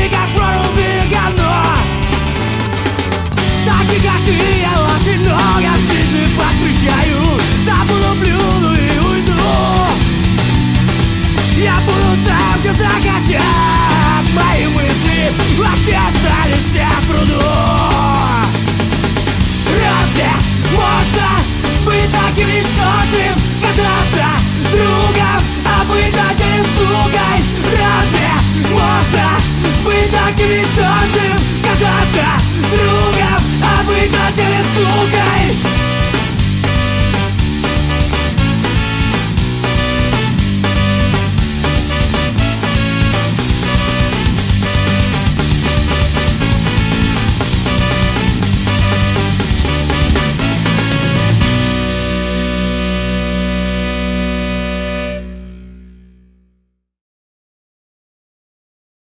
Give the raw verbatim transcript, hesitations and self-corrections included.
ты как проруби говно. Таких как ты я очень много в жизни повстречаю. Забуду, плюну и уйду. Я буду там, где захотят мои мысли, а ты останешься в пруду. Разве можно быть таким ничтожным, казаться другом, а быть таким сукой? Разве можно быть таким ничтожным, казаться другом, а быть таким сукой?